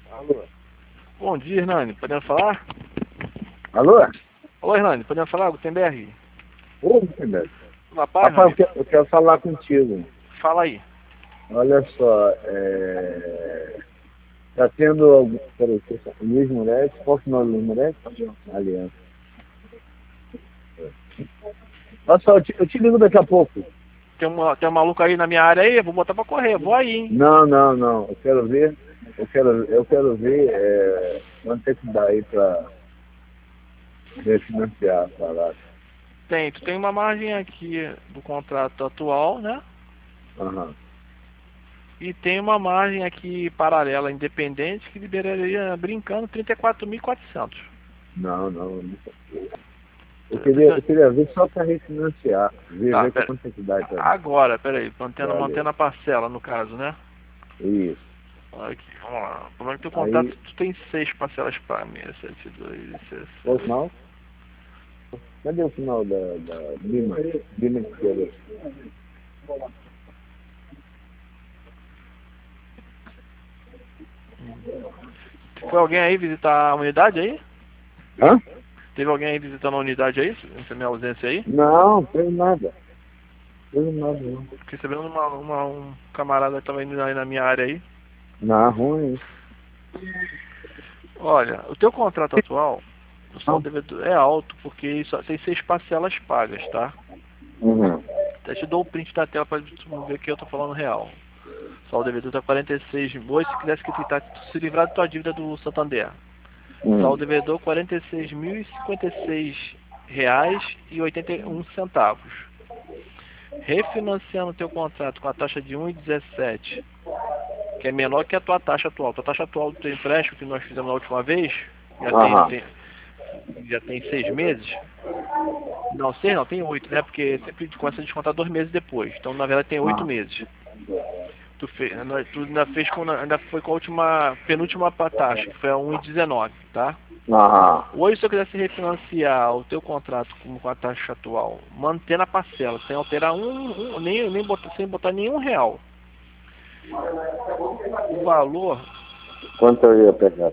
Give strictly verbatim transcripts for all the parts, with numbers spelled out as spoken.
Alô? Bom dia, Hernani. Podemos falar? Alô? Olá, Hernani. Podemos falar? Gutenberg? Ô, Gutenberg. Tudo na paz, meu Rapaz, eu amigo? quero, eu quero falar contigo. Fala aí. Olha só, é... tá tendo algum... Peraí, o Luiz Moretti, qual que é o nome do Luiz Moretti? Aliança. Olha só, eu te, eu te ligo daqui a pouco. Tem um, tem um maluco aí na minha área aí? Eu vou botar pra correr. Vou aí, hein? Não, não, não. Eu quero ver, eu quero, eu quero ver é... quanto é que dá aí pra refinanciar a parada. Tem. Tu tem uma margem aqui do contrato atual, né? Aham. E tem uma margem aqui paralela, independente, que liberaria, brincando, trinta e quatro mil e quatrocentos. Não, não, não. Eu queria, eu queria ver só para refinanciar, ver, Tá, ver pera. quanto é que dá pra... Agora, peraí. Mantendo, Valeu. mantendo a parcela, no caso, né? Isso. Aqui, vamos lá. O problema é que teu Aí, contrato, tu tem seis parcelas para mim. sete, dois, qual o sessenta. final? Cadê o final da, da Bima? Bima esquerda. Foi alguém aí visitar a unidade aí? Hã? Teve alguém aí visitando a unidade aí? Nessa minha ausência aí? Não, não teve nada. Não teve nada, não. Fiquei sabendo uma, uma, um camarada que estava indo aí na minha área aí. Não, ruim. Olha, o teu contrato atual, o Não. saldo devedor é alto porque só tem seis parcelas pagas, tá? Uhum. Até te dou o print da tela para tu ver que eu tô falando real. O saldo devedor tá quarenta e seis mil. Se quisesse que tentar se livrar da tua dívida do Santander. Uhum. Saldo devedor quarenta e seis mil e cinquenta e seis reais e oitenta e um centavos. Refinanciando o teu contrato com a taxa de um vírgula dezessete, que é menor que a tua taxa atual. A taxa atual do teu empréstimo que nós fizemos na última vez, já tem, Aham. tem, já tem seis meses. Não, seis não, tem oito, né? Porque sempre começa a descontar dois meses depois. Então, na verdade, tem oito Aham. meses. Tu, fez, tu ainda fez com, ainda foi com a última, penúltima taxa, que foi a um vírgula dezenove, tá? Aham. Hoje, se eu quisesse refinanciar o teu contrato com, com a taxa atual, mantendo a parcela, sem alterar um, um nem, nem botar, sem botar nenhum real, o valor, Quanto eu ia pegar?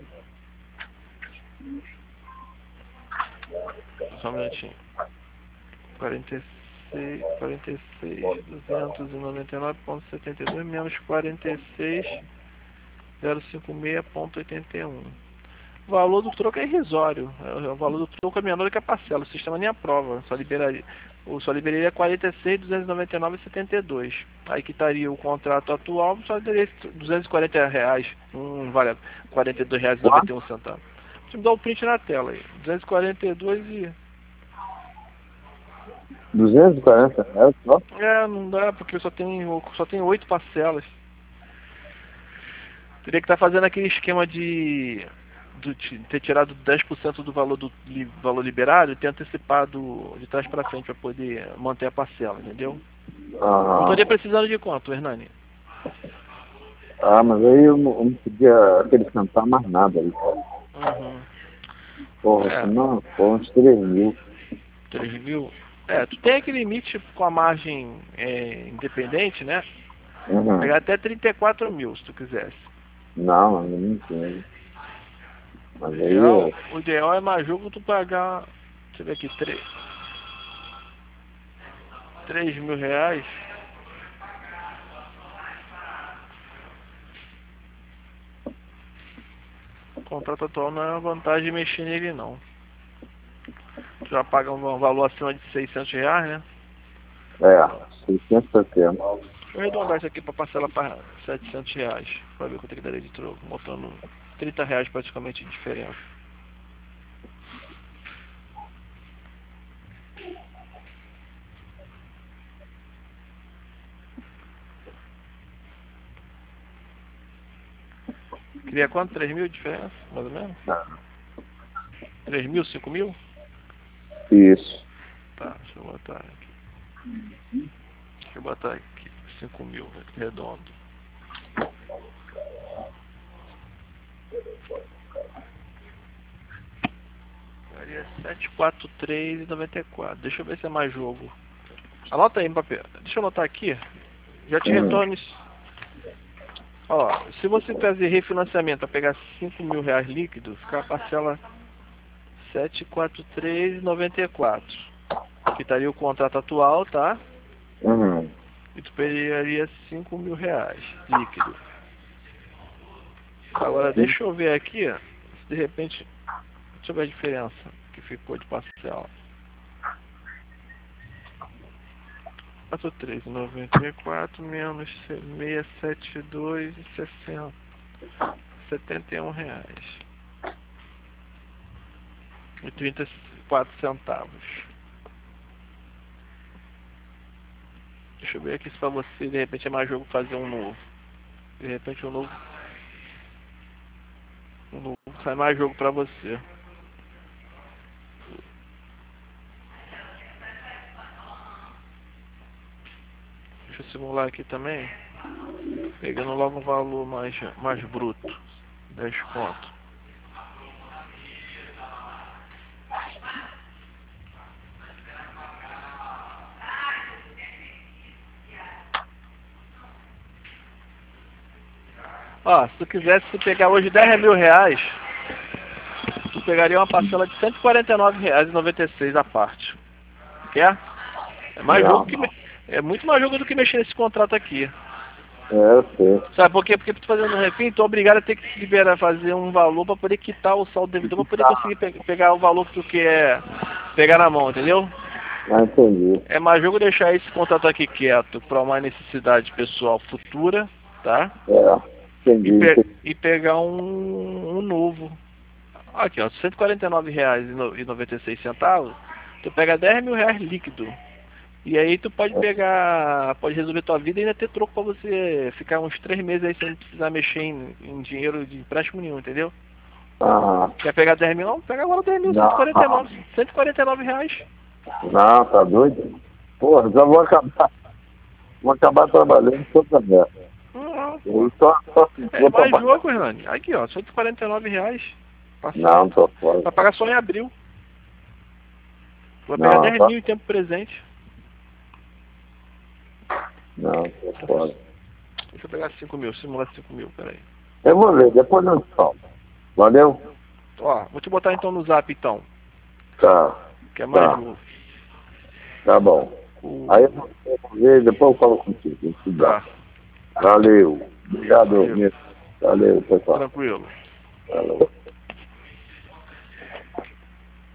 só um minutinho, quarenta e seis, quarenta e seis, duzentos e noventa e nove vírgula setenta e dois menos quarenta e seis, zero cinco seis vírgula oitenta e um. O valor do troco é irrisório. O valor do troco é menor do que a parcela. O sistema nem aprova. Só liberaria, ou só liberaria quarenta e seis mil duzentos e noventa e nove vírgula setenta e dois. Aí que estaria o contrato atual, só daria duzentos e quarenta reais. Não vale quarenta e dois reais e noventa e um centavos. Deixa eu me dar o print na tela aí. duzentos e quarenta e dois e... duzentos e quarenta reais só? É, não dá, porque só tem só tem oito parcelas. Teria que estar fazendo aquele esquema de... Do, ter tirado dez por cento do valor do li, valor liberado e ter antecipado de trás para frente para poder manter a parcela, entendeu? Aham. Eu estaria precisando de quanto, Hernani? Ah, mas aí eu não, eu não podia acrescentar mais nada aí, cara. Uhum. Porra, É, senão, porra, uns três mil. três mil? É, tu tem aquele limite com a margem é, independente, né? Uhum. Pegar até trinta e quatro mil, se tu quisesse. Não, eu não entendo. O Mas aí ideal, eu... o ideal é mais jogo tu pagar, deixa eu ver aqui, três três mil reais. O contrato atual não é uma vantagem mexer nele, não. Tu já paga um valor acima de seiscentos reais, né? É, seiscentos e setenta. Vou arredondar isso aqui para parcela para setecentos reais. Para ver quanto é que daria de troco. Botando trinta reais praticamente de diferença. Queria quanto? três mil de diferença? Mais ou menos? três mil? cinco mil? Isso. Tá, deixa eu botar aqui. Deixa eu botar aqui. cinco mil, redondo. Daria setecentos e quarenta e três reais e noventa e quatro. Deixa eu ver se é mais jogo. Anota aí, Mbappé. Deixa eu anotar aqui. Já te Uhum. retorno isso. Ó, se você fazer refinanciamento para pegar cinco mil reais líquidos, fica a parcela setecentos e quarenta e três reais e noventa e quatro centavos. Que estaria o contrato atual, tá? Uhum. E tu pegaria cinco mil reais líquido. Agora deixa eu ver aqui, ó, se de repente, deixa eu ver a diferença que ficou de parcela. quatro três noventa e quatro menos seiscentos e setenta e dois e sessenta. setenta e um reais. E trinta e quatro centavos. Deixa eu ver aqui se pra você de repente é mais jogo fazer um novo. De repente um novo. Um novo sai mais jogo pra você. Deixa eu simular aqui também. Pegando logo um valor mais, mais bruto. dez conto. Ó, se tu quisesse tu pegar hoje dez mil reais, tu pegaria uma parcela de cento e quarenta e nove reais e noventa e seis a parte. Quer? É mais Não. jogo que me... é muito mais jogo do que mexer nesse contrato aqui. É, eu sei. Sabe por quê? Porque tu fazendo um refim, tu é obrigado a ter que liberar, fazer um valor para poder quitar o saldo devedor, para poder conseguir pe pegar o valor que tu quer pegar na mão, entendeu? Ah, entendi. É mais jogo deixar esse contrato aqui quieto para uma necessidade pessoal futura, tá? É. Entendi. E, pe entendi. e pegar um, um novo. Aqui, ó, cento e quarenta e nove reais e noventa e seis centavos, tu pega dez mil reais líquido. E aí tu pode pegar, pode resolver tua vida e ainda ter troco pra você ficar uns três meses aí sem precisar mexer em, em dinheiro de empréstimo nenhum, entendeu? Ah, Quer pegar dez mil? Não, pega agora dez mil, não. cento e quarenta e nove reais. Não, tá doido? Porra, já vou acabar. Vou acabar trabalhando toda merda. Não, Eu só, só é vou mais trabalhar. jogo, Hernani. Aqui, ó, cento e quarenta e nove reais. Não, tô fora. Vai pagar só em abril. Tu vai Não, pegar dez tá. mil em tempo presente. Não, tô fora. Deixa eu pegar cinco mil, simular cinco mil, peraí. Eu vou ver, depois eu te falo. Valeu? Ó, vou te botar então no zap então. Tá. Que é mais Tá. jogo. Tá bom. O... Aí eu vou ver, depois eu falo contigo. Tá. Valeu. Obrigado, Valeu. meu. Valeu, pessoal. Tranquilo. Valeu.